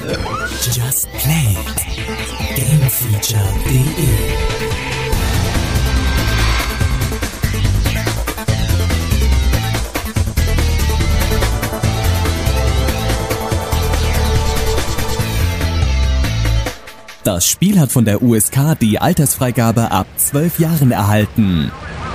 Just Play Gamefeature.de. Das Spiel hat von der USK die Altersfreigabe ab 12 Jahren erhalten.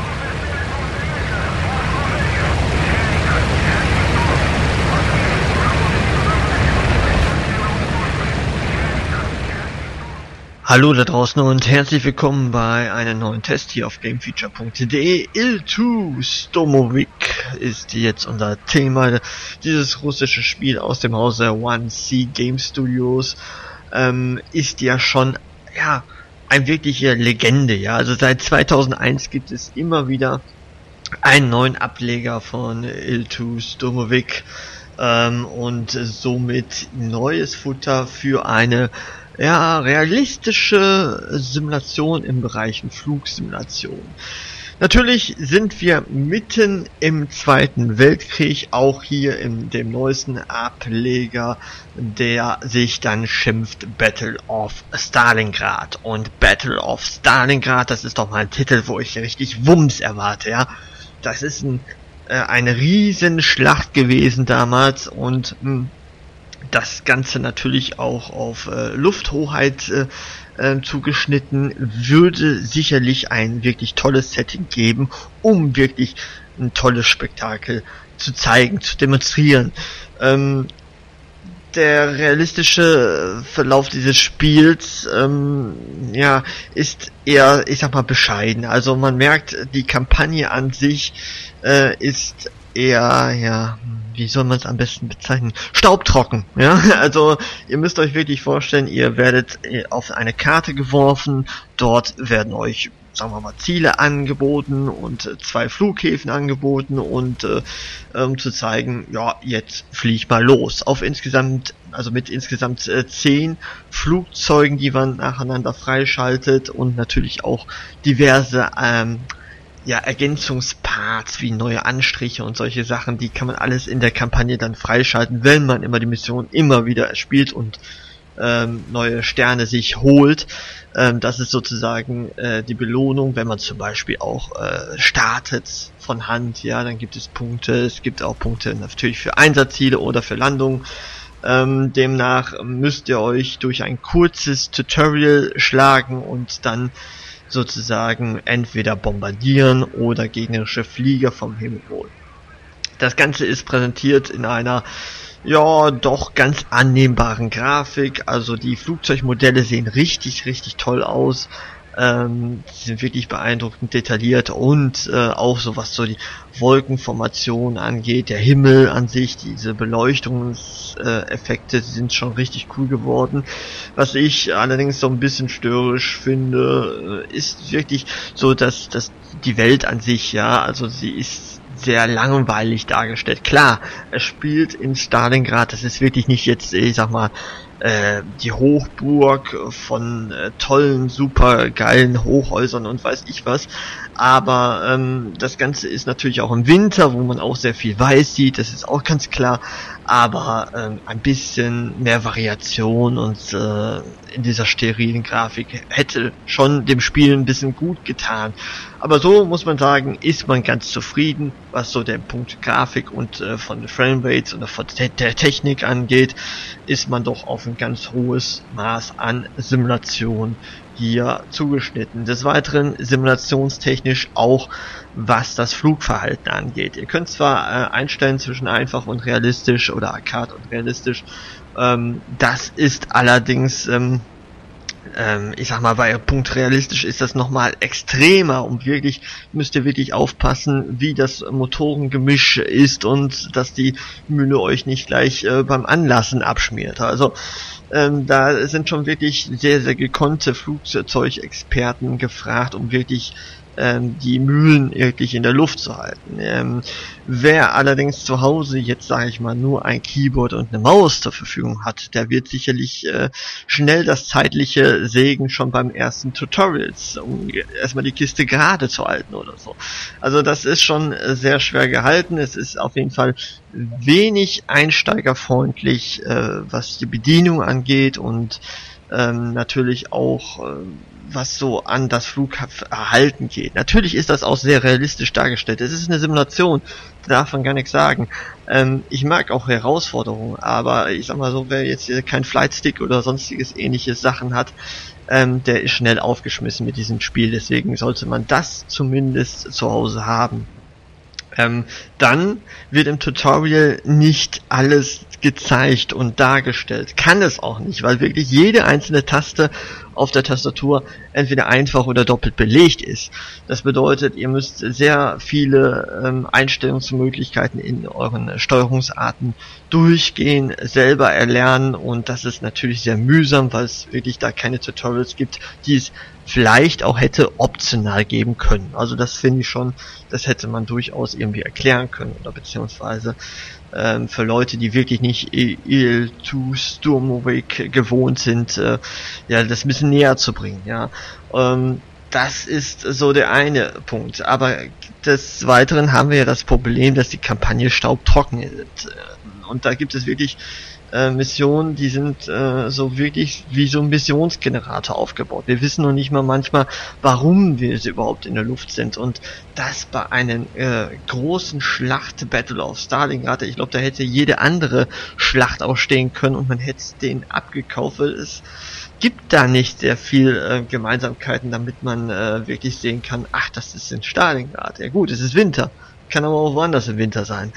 Hallo da draußen und herzlich willkommen bei einem neuen Test hier auf Gamefeature.de. Il2 Stomovik ist jetzt unser Thema. Dieses russische Spiel aus dem Hause 1C Game Studios ist ja schon eine wirkliche Legende. Ja, also seit 2001 gibt es immer wieder einen neuen Ableger von Il2 Stomovik und somit neues Futter für eine realistische Simulation im Bereich Flugsimulation. Natürlich sind wir mitten im Zweiten Weltkrieg, auch hier in dem neuesten Ableger, der sich dann schimpft Battle of Stalingrad. Und Battle of Stalingrad, das ist doch mal ein Titel, wo ich richtig Wumms erwarte, ja. Das ist eine riesen Schlacht gewesen damals und das Ganze natürlich auch auf Lufthoheit zugeschnitten, würde sicherlich ein wirklich tolles Setting geben, um wirklich ein tolles Spektakel zu zeigen, zu demonstrieren. Der realistische Verlauf dieses Spiels ist eher, ich sag mal, bescheiden. Also man merkt, die Kampagne an sich ist eher, wie soll man es am besten bezeichnen? Staubtrocken, ja. Also ihr müsst euch wirklich vorstellen, ihr werdet auf eine Karte geworfen, dort werden euch, sagen wir mal, Ziele angeboten und 2 Flughäfen angeboten und um zu zeigen, ja, jetzt flieg mal los. Auf insgesamt, also mit insgesamt 10 Flugzeugen, die man nacheinander freischaltet und natürlich auch diverse Ergänzungsparts wie neue Anstriche und solche Sachen, die kann man alles in der Kampagne dann freischalten, wenn man immer die Mission immer wieder spielt und neue Sterne sich holt. Das ist sozusagen die Belohnung, wenn man zum Beispiel auch startet von Hand, ja, dann gibt es Punkte. Es gibt auch Punkte natürlich für Einsatzziele oder für Landungen. Demnach müsst ihr euch durch ein kurzes Tutorial schlagen und dann sozusagen entweder bombardieren oder gegnerische Flieger vom Himmel holen. Das Ganze ist präsentiert in einer doch ganz annehmbaren Grafik. Also die Flugzeugmodelle sehen richtig toll aus. Die sind wirklich beeindruckend detailliert und auch so was so die Wolkenformation angeht, der Himmel an sich, diese Beleuchtungseffekte sind schon richtig cool geworden. Was ich allerdings so ein bisschen störrisch finde, ist wirklich so, dass die Welt an sich, also sie ist sehr langweilig dargestellt. Klar, es spielt in Stalingrad, das ist wirklich nicht jetzt, ich sag mal, die Hochburg von tollen, super geilen Hochhäusern und weiß ich was, aber das Ganze ist natürlich auch im Winter, wo man auch sehr viel weiß sieht, das ist auch ganz klar, aber ein bisschen mehr Variation und in dieser sterilen Grafik hätte schon dem Spiel ein bisschen gut getan. Aber so muss man sagen, ist man ganz zufrieden, was so den Punkt Grafik und von den Framerates oder von der Technik angeht, ist man doch auf ein ganz hohes Maß an Simulation hier zugeschnitten. Des Weiteren simulationstechnisch auch, was das Flugverhalten angeht. Ihr könnt zwar einstellen zwischen einfach und realistisch oder Arcade und realistisch. Das ist allerdings, ich sag mal, bei Punkt realistisch ist das nochmal extremer und wirklich, müsst ihr wirklich aufpassen, wie das Motorengemisch ist und dass die Mühle euch nicht gleich beim Anlassen abschmiert. Also da sind schon wirklich sehr gekonnte Flugzeugexperten gefragt, um wirklich die Mühlen wirklich in der Luft zu halten. Wer allerdings zu Hause jetzt, sage ich mal, nur ein Keyboard und eine Maus zur Verfügung hat, der wird sicherlich schnell das zeitliche Sägen schon beim ersten Tutorials, um erstmal die Kiste gerade zu halten oder so. Also das ist schon sehr schwer gehalten. Es ist auf jeden Fall wenig einsteigerfreundlich, was die Bedienung angeht und natürlich auch was so an das Flugverhalten geht. Natürlich ist das auch sehr realistisch dargestellt. Es ist eine Simulation, da darf man gar nichts sagen. Ich mag auch Herausforderungen, aber ich sag mal so, wer jetzt hier kein Flightstick oder sonstiges ähnliches Sachen hat, der ist schnell aufgeschmissen mit diesem Spiel. Deswegen sollte man das zumindest zu Hause haben. Dann wird im Tutorial nicht alles gezeigt und dargestellt. Kann es auch nicht, weil wirklich jede einzelne Taste auf der Tastatur entweder einfach oder doppelt belegt ist. Das bedeutet, ihr müsst sehr viele Einstellungsmöglichkeiten in euren Steuerungsarten durchgehen, selber erlernen und das ist natürlich sehr mühsam, weil es wirklich da keine Tutorials gibt, die es vielleicht auch hätte optional geben können. Also das finde ich schon, das hätte man durchaus irgendwie erklären können oder beziehungsweise für Leute, die wirklich nicht IL-2 Sturmovik gewohnt sind, ja, das ein bisschen näher zu bringen, ja. Das ist so der eine Punkt. Aber des Weiteren haben wir ja das Problem, dass die Kampagne staubtrocken ist. Und da gibt es wirklich Missionen, die sind so wirklich wie so ein Missionsgenerator aufgebaut. Wir wissen noch nicht mal manchmal, warum wir überhaupt in der Luft sind. Und das bei einer großen Schlacht, Battle of Stalingrad, ich glaube, da hätte jede andere Schlacht auch stehen können und man hätte den abgekauft, weil es gibt da nicht sehr viel Gemeinsamkeiten, damit man wirklich sehen kann, ach, das ist in Stalingrad. Ja gut, es ist Winter. Kann aber auch woanders im Winter sein.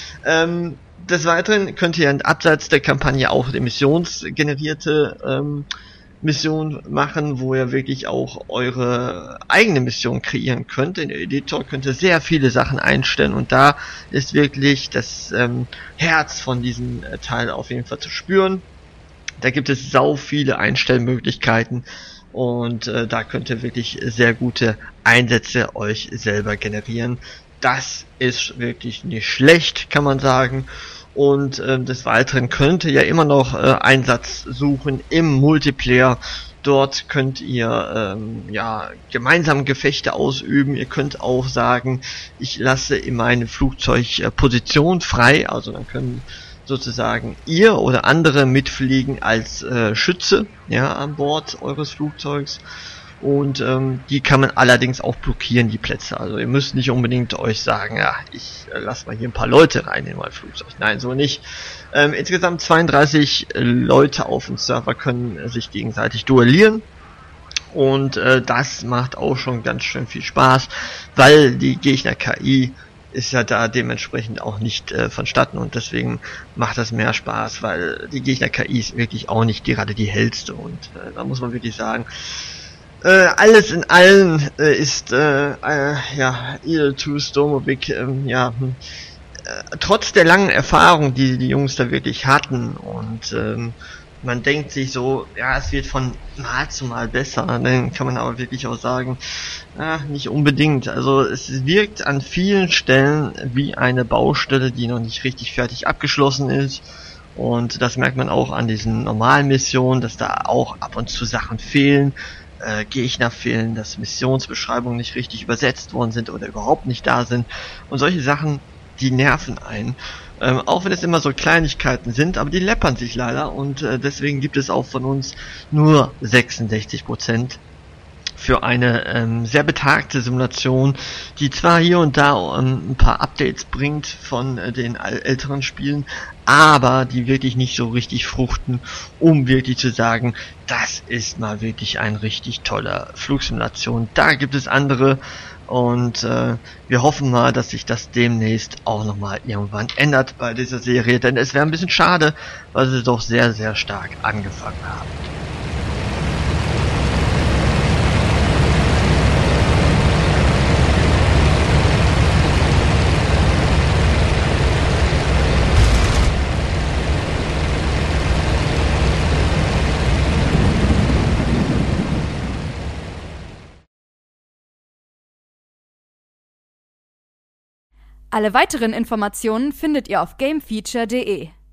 Des Weiteren könnt ihr abseits der Kampagne auch die missionsgenerierte Mission machen, wo ihr wirklich auch eure eigene Mission kreieren könnt. In der Editor könnt ihr sehr viele Sachen einstellen und da ist wirklich das Herz von diesem Teil auf jeden Fall zu spüren. Da gibt es sau viele Einstellmöglichkeiten und da könnt ihr wirklich sehr gute Einsätze euch selber generieren. Das ist wirklich nicht schlecht, kann man sagen. Und des Weiteren könnt ihr ja immer noch Einsatz suchen im Multiplayer. Dort könnt ihr ja gemeinsam Gefechte ausüben. Ihr könnt auch sagen, ich lasse in meinem Flugzeug Position frei. Also dann können sozusagen ihr oder andere mitfliegen als Schütze, ja, an Bord eures Flugzeugs. Und die kann man allerdings auch blockieren, die Plätze. Also ihr müsst nicht unbedingt euch sagen, ja, ich lasse mal hier ein paar Leute rein in mein Flugzeug. Nein, so nicht. Insgesamt 32 Leute auf dem Server können sich gegenseitig duellieren. Und das macht auch schon ganz schön viel Spaß, weil die Gegner-KI ist ja da dementsprechend auch nicht vonstatten und deswegen macht das mehr Spaß, weil die Gegner-KI ist wirklich auch nicht gerade die hellste und da muss man wirklich sagen, alles in allem ist ja IL-2 Sturmovik trotz der langen Erfahrung, die die Jungs da wirklich hatten und man denkt sich so, ja, es wird von Mal zu Mal besser, dann kann man aber wirklich auch sagen, nicht unbedingt. Also es wirkt an vielen Stellen wie eine Baustelle, die noch nicht richtig fertig abgeschlossen ist. Und das merkt man auch an diesen normalen Missionen, dass da auch ab und zu Sachen fehlen. Gegner fehlen, dass Missionsbeschreibungen nicht richtig übersetzt worden sind oder überhaupt nicht da sind. Und solche Sachen, die nerven einen. Auch wenn es immer so Kleinigkeiten sind, aber die läppern sich leider und deswegen gibt es auch von uns nur 66% für eine sehr betagte Simulation, die zwar hier und da ein paar Updates bringt von den älteren Spielen, aber die wirklich nicht so richtig fruchten, um wirklich zu sagen, das ist mal wirklich ein richtig toller Flugsimulation. Da gibt es andere und wir hoffen mal, dass sich das demnächst auch nochmal irgendwann ändert bei dieser Serie, denn es wäre ein bisschen schade, weil sie doch sehr, sehr stark angefangen haben. Alle weiteren Informationen findet ihr auf gamefeature.de.